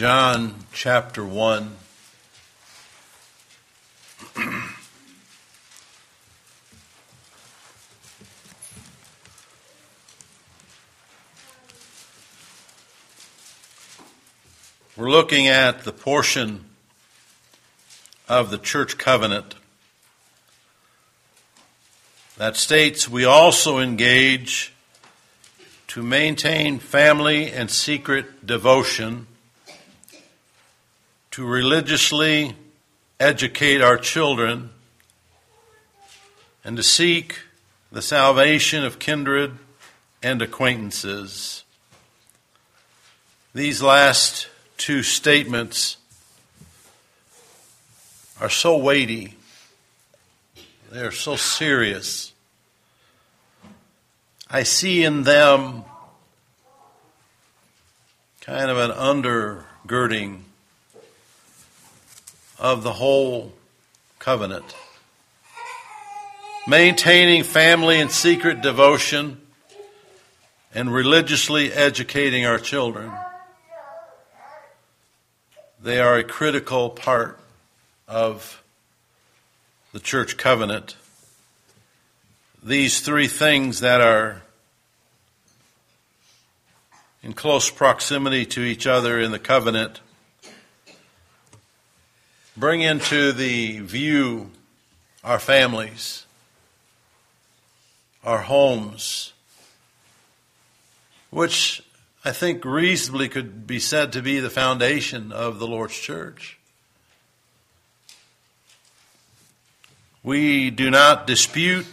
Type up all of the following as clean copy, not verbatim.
John chapter 1. We're looking at the portion of the church covenant that states we also engage to maintain family and secret devotion, to religiously educate our children, and to seek the salvation of kindred and acquaintances. These last two statements are so weighty. They are so serious. I see in them kind of an undergirding of the whole covenant. Maintaining family and secret devotion and religiously educating our children. They are a critical part of the church covenant. These three things that are in close proximity to each other in the covenant bring into the view our families, our homes, which I think reasonably could be said to be the foundation of the Lord's church. We do not dispute.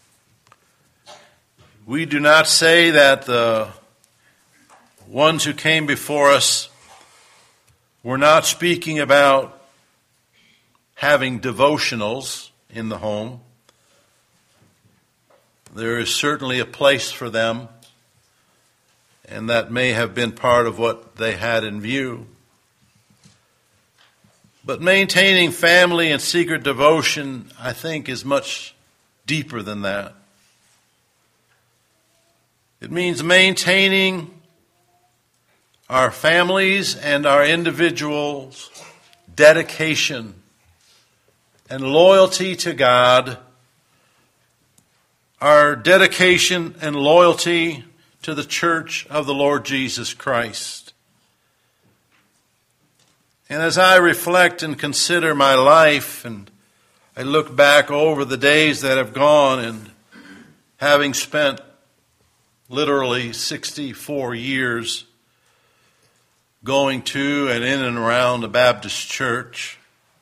We do not say that the ones who came before us were not speaking about having devotionals in the home. There is certainly a place for them, and that may have been part of what they had in view. But maintaining family and secret devotion, I think, is much deeper than that. It means maintaining our families and our individuals' dedication and loyalty to God, our dedication and loyalty to the church of the Lord Jesus Christ. And as I reflect and consider my life, and I look back over the days that have gone, and having spent literally 64 years going to and in and around the Baptist church,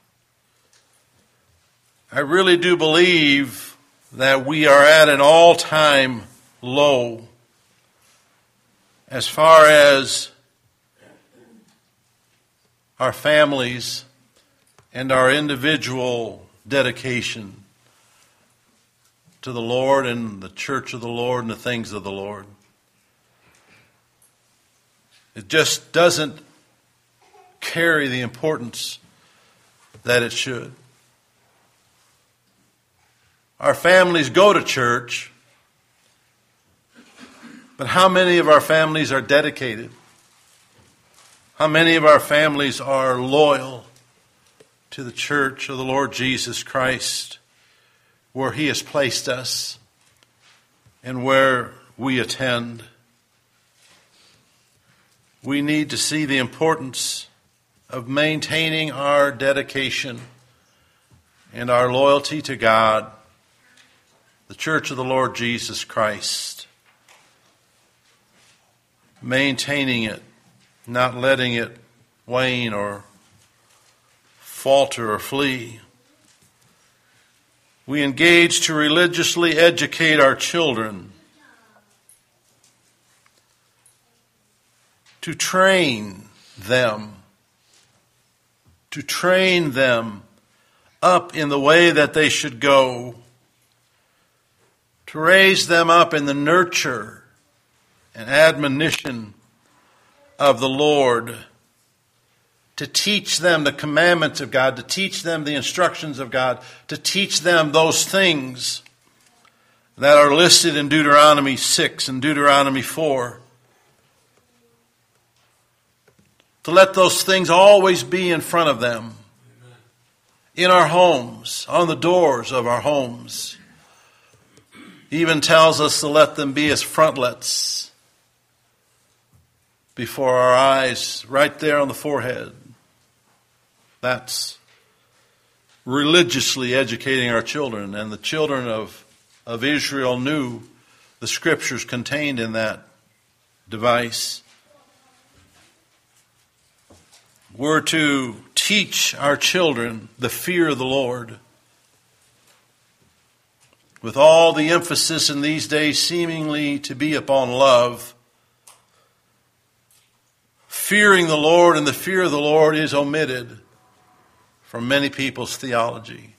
I really do believe that we are at an all-time low as far as our families and our individual dedication to the Lord and the church of the Lord and the things of the Lord. It just doesn't carry the importance that it should. Our families go to church, but how many of our families are dedicated? How many of our families are loyal to the church of the Lord Jesus Christ, where He has placed us and where we attend? We need to see the importance of maintaining our dedication and our loyalty to God, the church of the Lord Jesus Christ. Maintaining it, not letting it wane or falter or flee. We engage to religiously educate our children, to train them up in the way that they should go, to raise them up in the nurture and admonition of the Lord, to teach them the commandments of God, to teach them the instructions of God, to teach them those things that are listed in Deuteronomy 6 and Deuteronomy 4. to let those things always be in front of them. Amen. In our homes, on the doors of our homes. He even tells us to let them be as frontlets before our eyes, right there on the forehead. That's religiously educating our children. And the children of Israel knew the scriptures contained in that device. We're to teach our children the fear of the Lord, with all the emphasis in these days seemingly to be upon love. Fearing the Lord and the fear of the Lord is omitted from many people's theology.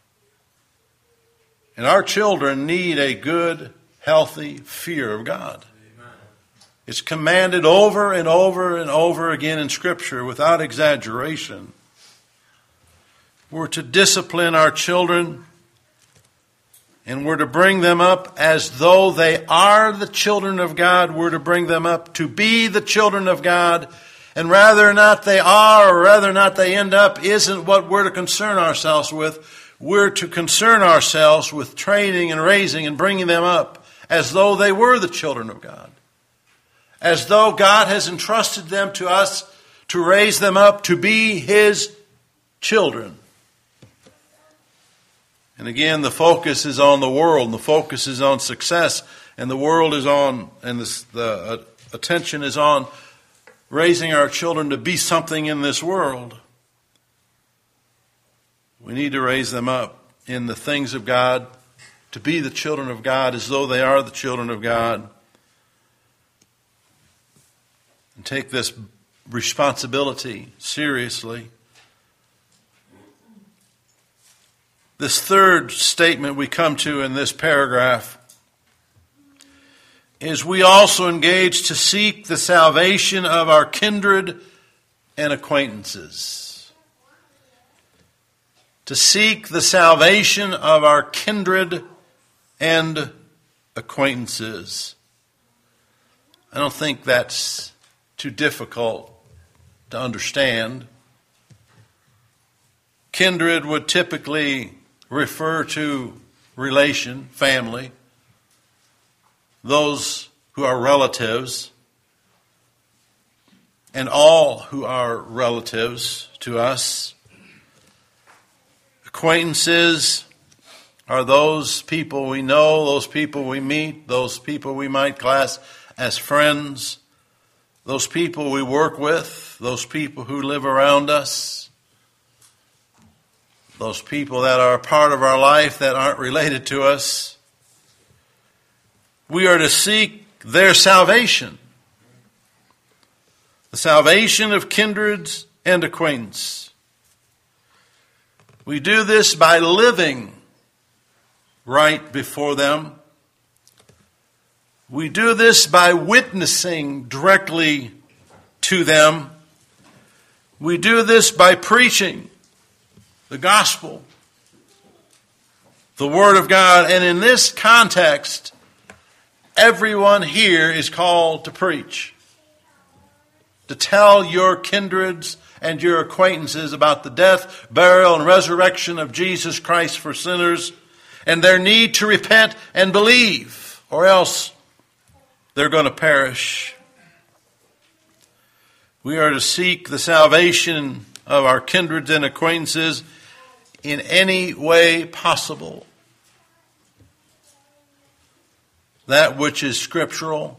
And our children need a good, healthy fear of God. Amen. It's commanded over and over and over again in Scripture without exaggeration. We're to discipline our children, and we're to bring them up as though they are the children of God. We're to bring them up to be the children of God. And whether or not they are or whether or not they end up isn't what we're to concern ourselves with. We're to concern ourselves with training and raising and bringing them up as though they were the children of God. As though God has entrusted them to us to raise them up to be His children. And again, the focus is on the world, and the focus is on success, and the world is on, and the attention is on raising our children to be something in this world. We need to raise them up in the things of God, to be the children of God as though they are the children of God. And take this responsibility seriously. This third statement we come to in this paragraph is we also engage to seek the salvation of our kindred and acquaintances. To seek the salvation of our kindred and acquaintances. I don't think that's too difficult to understand. Kindred would typically refer to relation, family, those who are relatives, and all who are relatives to us. Acquaintances are those people we know, those people we meet, those people we might class as friends, those people we work with, those people who live around us. Those people that are a part of our life that aren't related to us. We are to seek their salvation. The salvation of kindreds and acquaintance. We do this by living right before them. We do this by witnessing directly to them. We do this by preaching the gospel, the Word of God. And in this context, everyone here is called to preach. To tell your kindreds and your acquaintances about the death, burial, and resurrection of Jesus Christ for sinners, and their need to repent and believe, or else they're going to perish. We are to seek the salvation of our kindreds and acquaintances in any way possible. That which is scriptural.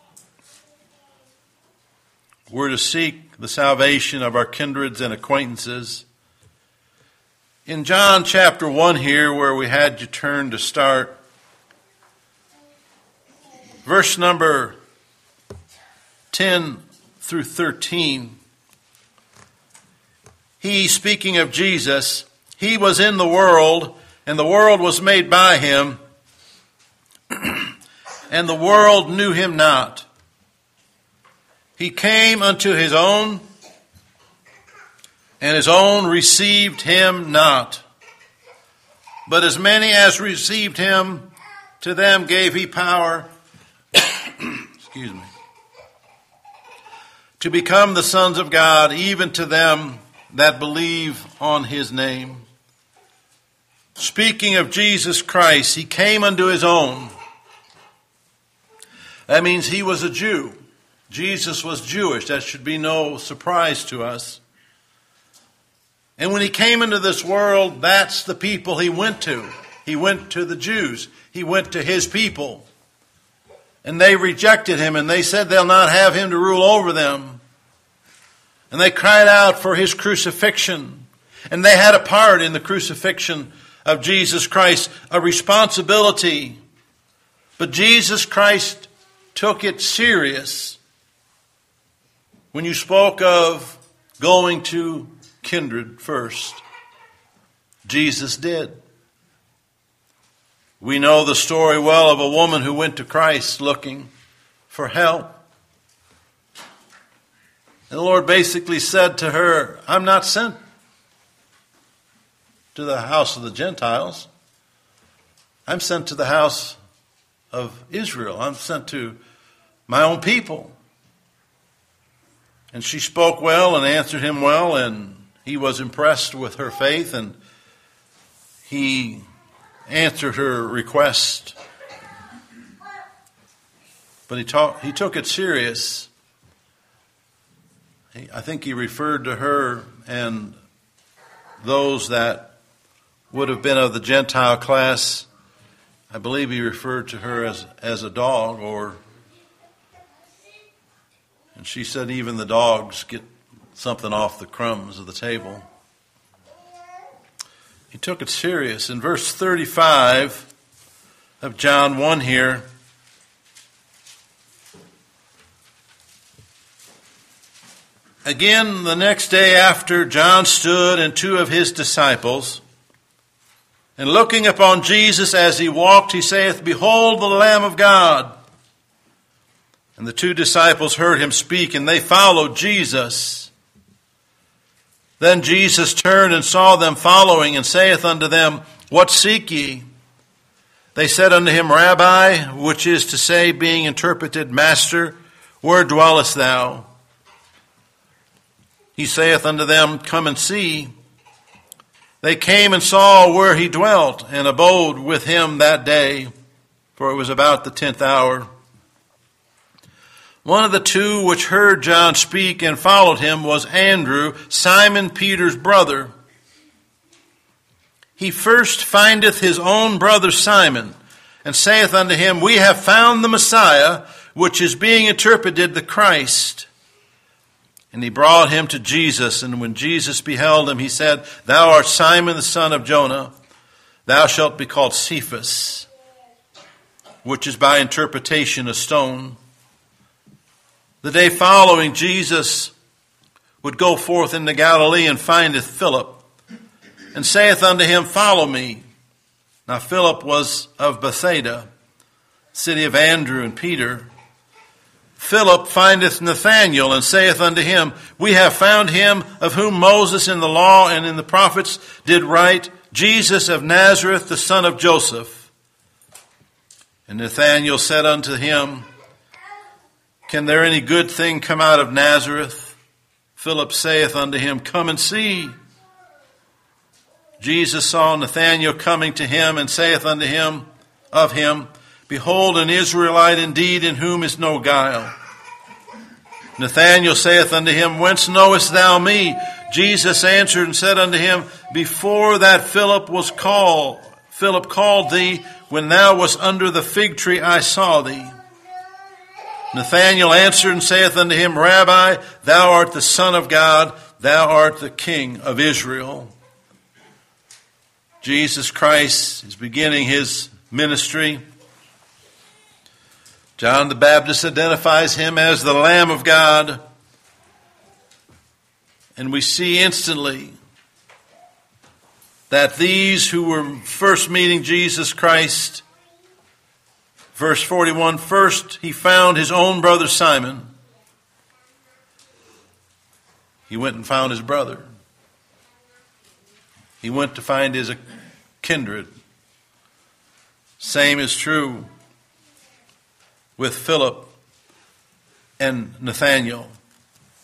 We're to seek the salvation of our kindreds and acquaintances. In John chapter 1 here, where we had you turn to start, verse number 10 through 13, he, speaking of Jesus, he was in the world, and the world was made by him, and the world knew him not. He came unto his own, and his own received him not. But as many as received him, to them gave he power, to become the sons of God, even to them that believe on his name. Speaking of Jesus Christ, he came unto his own. That means he was a Jew. Jesus was Jewish. That should be no surprise to us. And when he came into this world, that's the people he went to. He went to the Jews. He went to his people. And they rejected him, and they said they'll not have him to rule over them. And they cried out for his crucifixion. And they had a part in the crucifixion of Jesus Christ, a responsibility. But Jesus Christ took it serious. When you spoke of going to kindred first, Jesus did. We know the story well of a woman who went to Christ looking for help. And the Lord basically said to her, I'm not sent to the house of the Gentiles. I'm sent to the house of Israel. I'm sent to my own people. And she spoke well and answered him well, and he was impressed with her faith, and he answered her request. But he took it serious. I think he referred to her and those that would have been of the Gentile class. I believe he referred to her as a dog, and she said even the dogs get something off the crumbs of the table. He took it serious. In verse 35 of John 1 here, again, the next day after, John stood and two of his disciples, and looking upon Jesus as he walked, he saith, Behold the Lamb of God. And the two disciples heard him speak, and they followed Jesus. Then Jesus turned and saw them following, and saith unto them, What seek ye? They said unto him, Rabbi, which is to say, being interpreted, Master, where dwellest thou? He saith unto them, Come and see. They came and saw where he dwelt, and abode with him that day, for it was about the 10th hour. One of the two which heard John speak and followed him was Andrew, Simon Peter's brother. He first findeth his own brother Simon, and saith unto him, We have found the Messiah, which is being interpreted the Christ. And he brought him to Jesus, and when Jesus beheld him, he said, Thou art Simon the son of Jonah, thou shalt be called Cephas, which is by interpretation a stone. The day following, Jesus would go forth into Galilee and findeth Philip, and saith unto him, Follow me. Now Philip was of Bethsaida, city of Andrew and Peter. Philip findeth Nathanael, and saith unto him, We have found him of whom Moses in the law and in the prophets did write, Jesus of Nazareth, the son of Joseph. And Nathanael said unto him, Can there any good thing come out of Nazareth? Philip saith unto him, Come and see. Jesus saw Nathanael coming to him, and saith unto him, of him, Behold, an Israelite indeed, in whom is no guile. Nathanael saith unto him, Whence knowest thou me? Jesus answered and said unto him, Before that Philip called thee, when thou wast under the fig tree, I saw thee. Nathanael answered and saith unto him, Rabbi, thou art the Son of God, thou art the King of Israel. Jesus Christ is beginning his ministry. John the Baptist identifies him as the Lamb of God. And we see instantly that these who were first meeting Jesus Christ, verse 41, first he found his own brother Simon. He went and found his brother. He went to find his kindred. Same is true with Philip and Nathanael.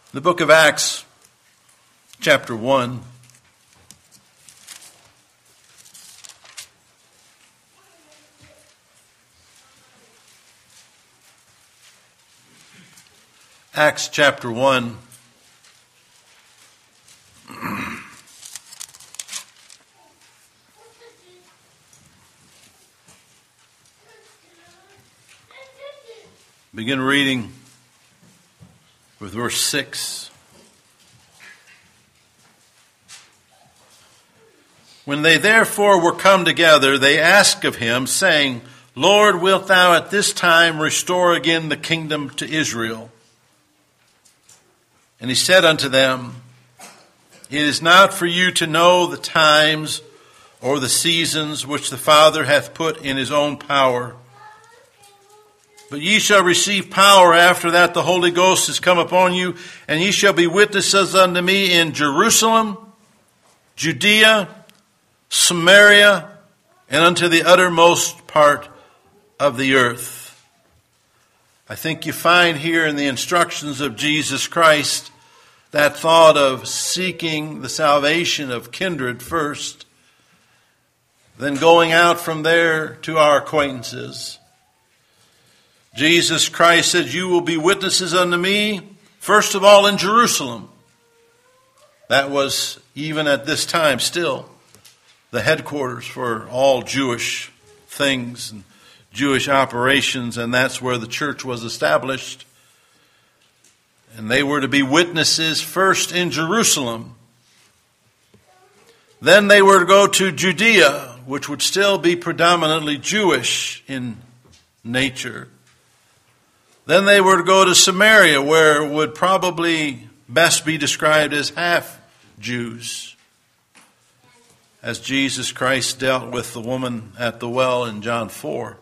The book of Acts, chapter 1. Acts chapter 1. Begin reading with verse 6. When they therefore were come together, they asked of him, saying, Lord, wilt thou at this time restore again the kingdom to Israel? And he said unto them, It is not for you to know the times or the seasons which the Father hath put in his own power, but ye shall receive power after that the Holy Ghost is come upon you, and ye shall be witnesses unto me in Jerusalem, Judea, Samaria, and unto the uttermost part of the earth. I think you find here in the instructions of Jesus Christ that thought of seeking the salvation of kindred first, then going out from there to our acquaintances. Jesus Christ said, you will be witnesses unto me, first of all in Jerusalem. That was, even at this time, still the headquarters for all Jewish things and Jewish operations, and that's where the church was established. And they were to be witnesses first in Jerusalem. Then they were to go to Judea, which would still be predominantly Jewish in nature. Then they were to go to Samaria, where it would probably best be described as half-Jews, as Jesus Christ dealt with the woman at the well in John 4.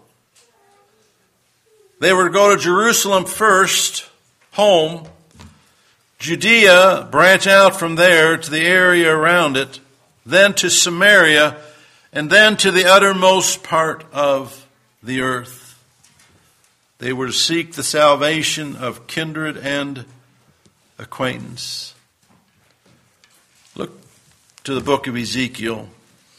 They were to go to Jerusalem first, home, Judea, branch out from there to the area around it, then to Samaria, and then to the uttermost part of the earth. They were to seek the salvation of kindred and acquaintance. Look to the book of Ezekiel.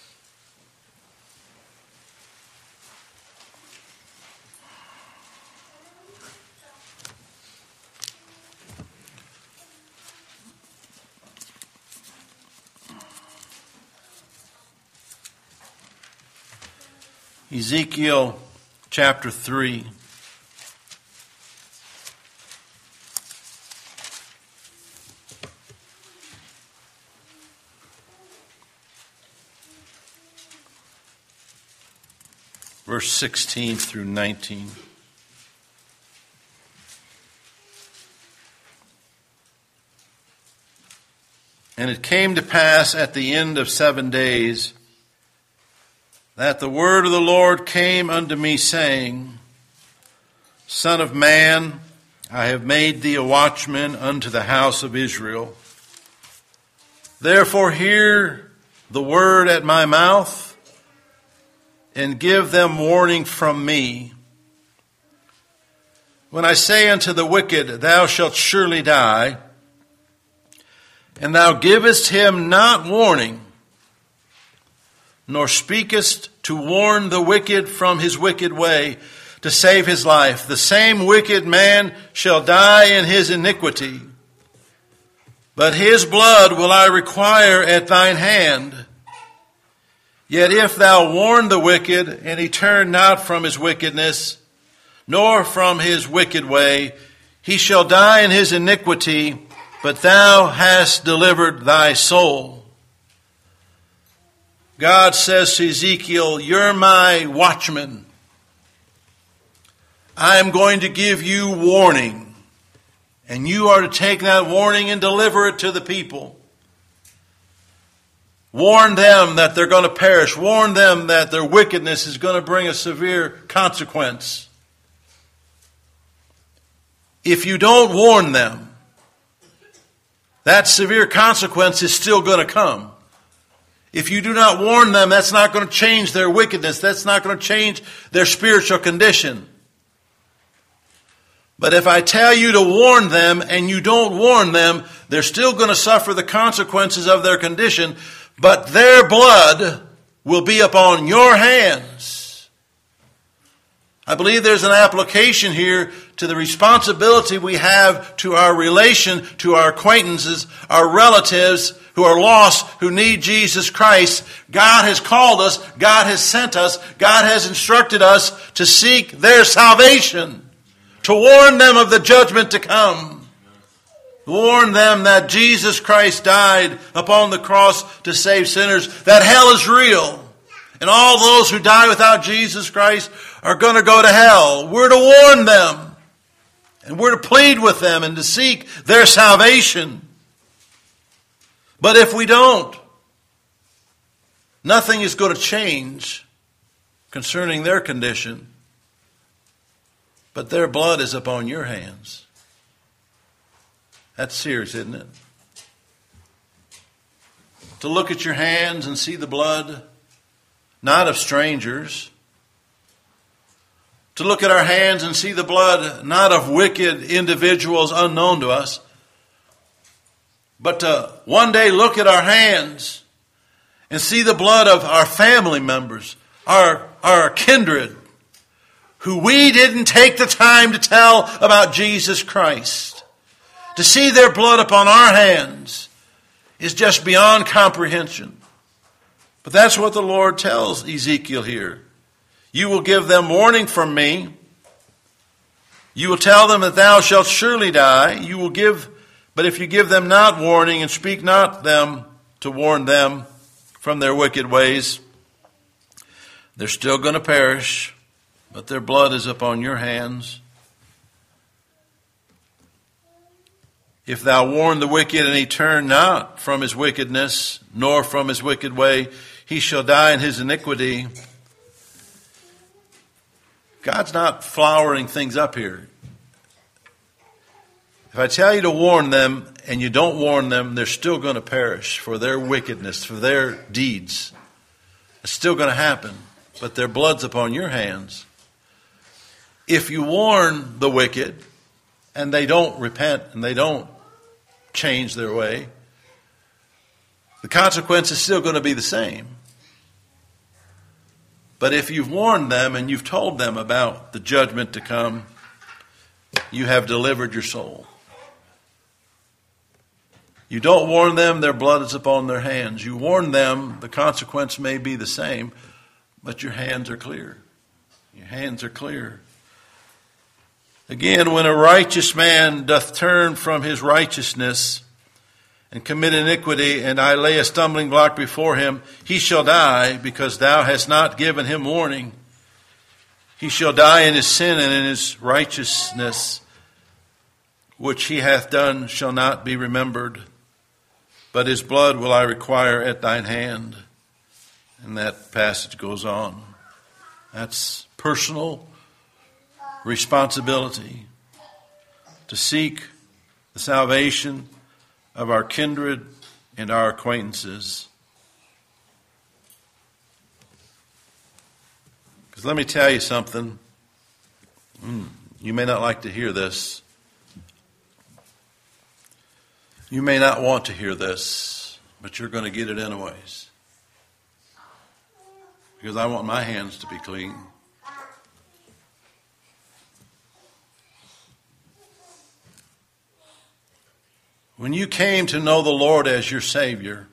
Ezekiel chapter 3. Verse 16 through 19. And it came to pass at the end of 7 days that the word of the Lord came unto me, saying, Son of man, I have made thee a watchman unto the house of Israel. Therefore hear the word at my mouth, and give them warning from me. When I say unto the wicked, thou shalt surely die, and thou givest him not warning, nor speakest to warn the wicked from his wicked way, to save his life, the same wicked man shall die in his iniquity. But his blood will I require at thine hand. Yet if thou warn the wicked, and he turn not from his wickedness, nor from his wicked way, he shall die in his iniquity, but thou hast delivered thy soul. God says to Ezekiel, you're my watchman. I am going to give you warning, and you are to take that warning and deliver it to the people. Warn them that they're going to perish. Warn them that their wickedness is going to bring a severe consequence. If you don't warn them, that severe consequence is still going to come. If you do not warn them, that's not going to change their wickedness. That's not going to change their spiritual condition. But if I tell you to warn them and you don't warn them, they're still going to suffer the consequences of their condition, but their blood will be upon your hands. I believe there's an application here to the responsibility we have to our relation, to our acquaintances, our relatives who are lost, who need Jesus Christ. God has called us, God has sent us, God has instructed us to seek their salvation, to warn them of the judgment to come. Warn them that Jesus Christ died upon the cross to save sinners, that hell is real. And all those who die without Jesus Christ are going to go to hell. We're to warn them. And we're to plead with them and to seek their salvation. But if we don't, nothing is going to change concerning their condition. But their blood is upon your hands. That's serious, isn't it? To look at your hands and see the blood, not of strangers. To look at our hands and see the blood, not of wicked individuals unknown to us. But to one day look at our hands and see the blood of our family members, our kindred, who we didn't take the time to tell about Jesus Christ. To see their blood upon our hands is just beyond comprehension. But that's what the Lord tells Ezekiel here. You will give them warning from me. You will tell them that thou shalt surely die. But if you give them not warning and speak not them to warn them from their wicked ways, they're still going to perish. But their blood is upon your hands. If thou warn the wicked and he turn not from his wickedness, nor from his wicked way, he shall die in his iniquity. God's not flowering things up here. If I tell you to warn them and you don't warn them, they're still going to perish for their wickedness, for their deeds. It's still going to happen, but their blood's upon your hands. If you warn the wicked and they don't repent and they don't change their way, the consequence is still going to be the same. But if you've warned them and you've told them about the judgment to come, you have delivered your soul. You don't warn them, their blood is upon their hands. You warn them, the consequence may be the same, but your hands are clear. Your hands are clear. Again, when a righteous man doth turn from his righteousness and commit iniquity, and I lay a stumbling block before him, he shall die, because thou hast not given him warning. He shall die in his sin, and in his righteousness, which he hath done, shall not be remembered. But his blood will I require at thine hand. And that passage goes on. That's personal responsibility to seek the salvation of our kindred and our acquaintances. Because let me tell you something. You may not like to hear this. You may not want to hear this, but you're going to get it anyways. Because I want my hands to be clean. When you came to know the Lord as your Savior,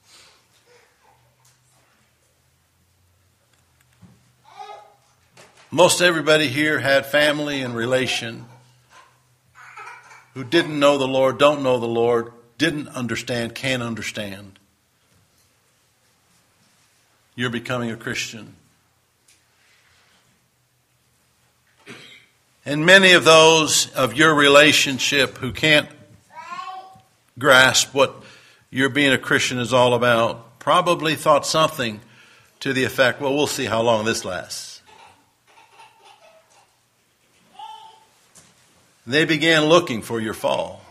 most everybody here had family and relation who didn't know the Lord, don't know the Lord, didn't understand, can't understand. You're becoming a Christian. And many of those of your relationship who can't grasp what your being a Christian is all about probably thought something to the effect, well, we'll see how long this lasts. They began looking for your fall.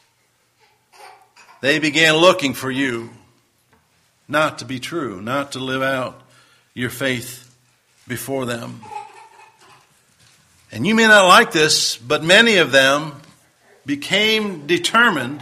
They began looking for you not to be true, not to live out your faith before them. And you may not like this, but many of them became determined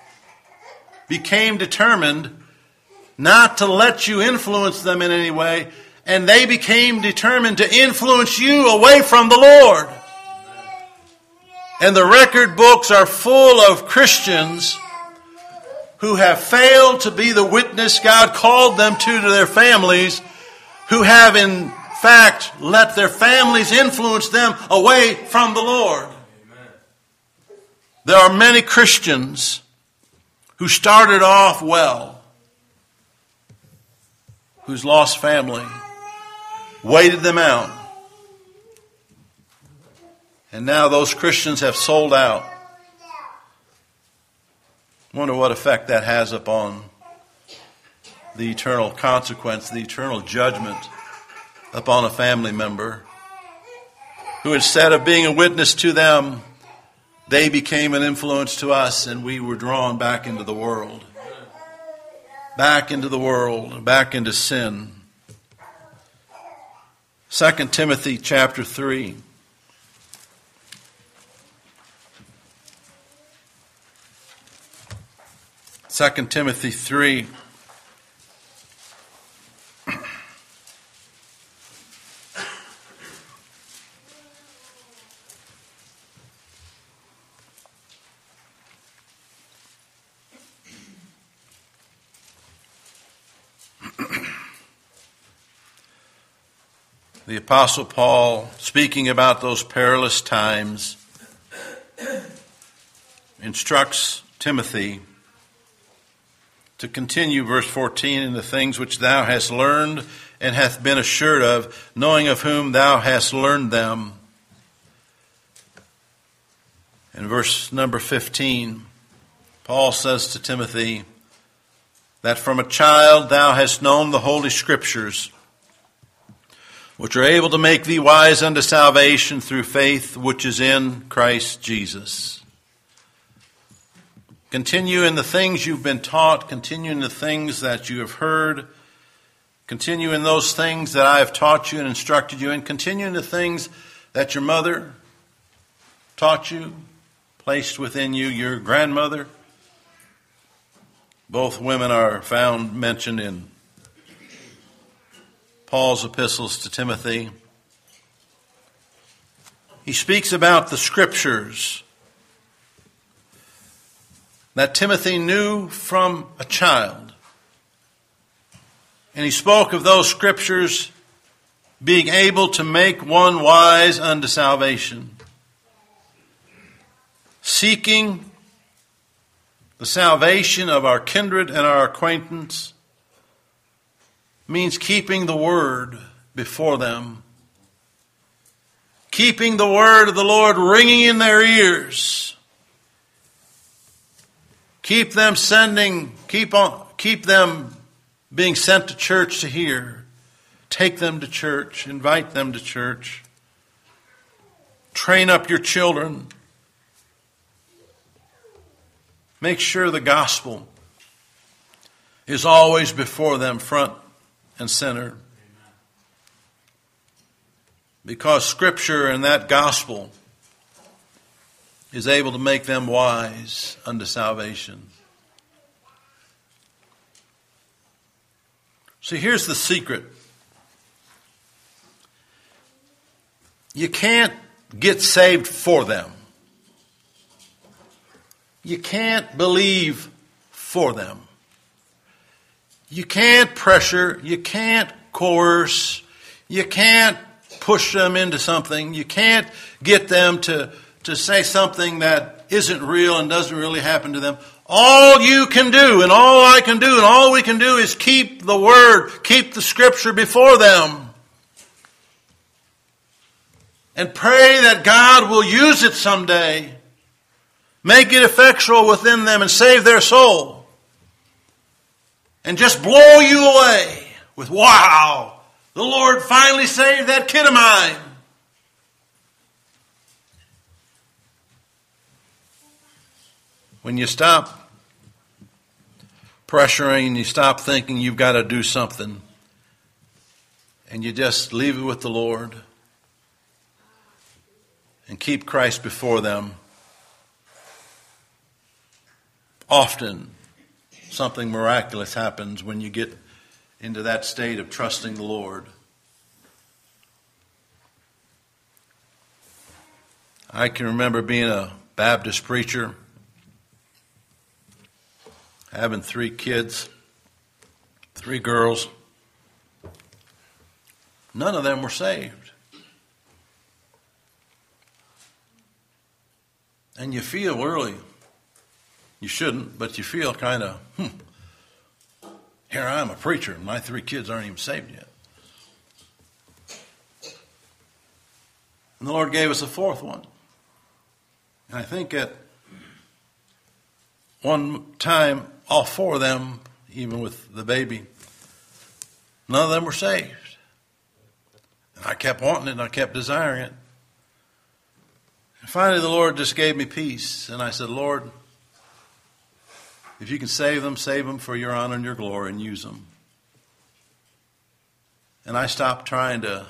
not to let you influence them in any way, and they became determined to influence you away from the Lord. And the record books are full of Christians who have failed to be the witness God called them to their families, who have in fact let their families influence them away from the Lord. Amen. There are many Christians who started off well, whose lost family waited them out. And now those Christians have sold out. I wonder what effect that has upon the eternal consequence, the eternal judgment upon a family member who, instead of being a witness to them, they became an influence to us, and we were drawn back into the world. Back into the world, back into sin. 2 Timothy chapter 3. 2 Timothy 3. The Apostle Paul, speaking about those perilous times, instructs Timothy to continue, verse 14, in the things which thou hast learned and hast been assured of, knowing of whom thou hast learned them. In verse number 15, Paul says to Timothy that from a child thou hast known the Holy Scriptures, which are able to make thee wise unto salvation through faith which is in Christ Jesus. Continue in the things you've been taught. Continue in the things that you have heard. Continue in those things that I have taught you and instructed you in. Continue in the things that your mother taught you, placed within you, your grandmother. Both women are found mentioned in Paul's epistles to Timothy. He speaks about the Scriptures that Timothy knew from a child. And he spoke of those Scriptures being able to make one wise unto salvation. Seeking the salvation of our kindred and our acquaintance means keeping the Word before them. Keeping the Word of the Lord ringing in their ears. Keep them being sent to church to hear. Take them to church. Invite them to church. Train up your children. Make sure the gospel is always before them, front and center. Because Scripture and that gospel is able to make them wise unto salvation. See, here's the secret. You can't get saved for them. You can't believe for them. You can't pressure. You can't coerce. You can't push them into something. You can't get them to say something that isn't real and doesn't really happen to them. All you can do and all I can do and all we can do is keep the Word, keep the Scripture before them. And pray that God will use it someday. Make it effectual within them and save their soul. And just blow you away with, wow, the Lord finally saved that kid of mine. When you stop pressuring and you stop thinking you've got to do something and you just leave it with the Lord, and keep Christ before them, often something miraculous happens when you get into that state of trusting the Lord. I can remember being a Baptist preacher, having 3 kids, 3 girls. None of them were saved. And you feel really, you shouldn't, but you feel kind of, here I am a preacher and my 3 kids aren't even saved yet. And the Lord gave us a 4th one. And I think at one time, all 4 of them, even with the baby, none of them were saved. And I kept wanting it and I kept desiring it. And finally the Lord just gave me peace. And I said, Lord, if you can save them for your honor and your glory and use them. And I stopped trying to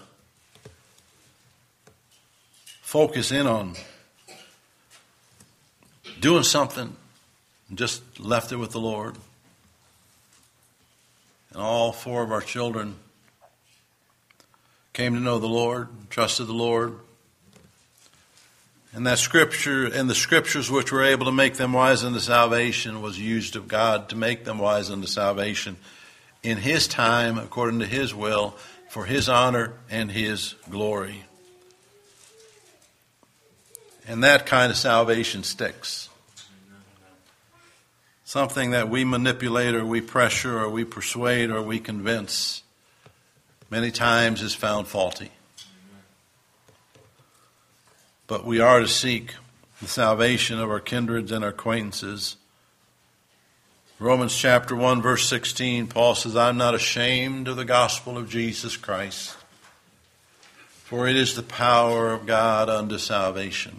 focus in on doing something and just left it with the Lord. And all 4 of our children came to know the Lord, trusted the Lord. And that scripture, and the scriptures which were able to make them wise unto salvation, was used of God to make them wise unto salvation in His time, according to His will, for His honor and His glory. And that kind of salvation sticks. Something that we manipulate or we pressure or we persuade or we convince many times is found faulty. But we are to seek the salvation of our kindreds and our acquaintances. Romans chapter 1 verse 16, Paul says, I'm not ashamed of the gospel of Jesus Christ, for it is the power of God unto salvation.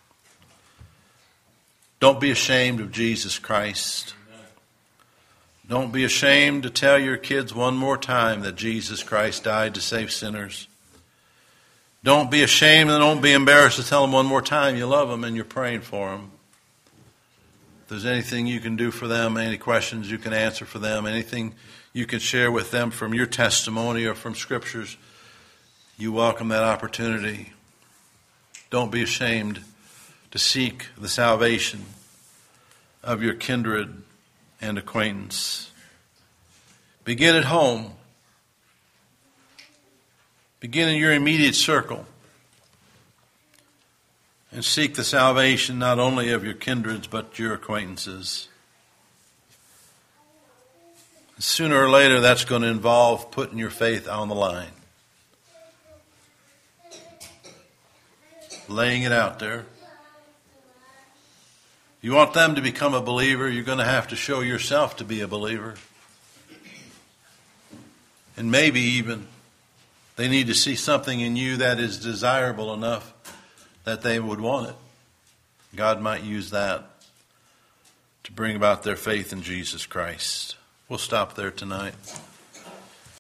Don't be ashamed of Jesus Christ. Don't be ashamed to tell your kids one more time that Jesus Christ died to save sinners. Don't be ashamed and don't be embarrassed to tell them one more time you love them and you're praying for them. If there's anything you can do for them, any questions you can answer for them, anything you can share with them from your testimony or from scriptures, you welcome that opportunity. Don't be ashamed to seek the salvation of your kindred and acquaintance. Begin at home. Begin in your immediate circle. And seek the salvation not only of your kindreds but your acquaintances. Sooner or later that's going to involve putting your faith on the line. Laying it out there. You want them to become a believer, you're going to have to show yourself to be a believer. And maybe even they need to see something in you that is desirable enough that they would want it. God might use that to bring about their faith in Jesus Christ. We'll stop there tonight.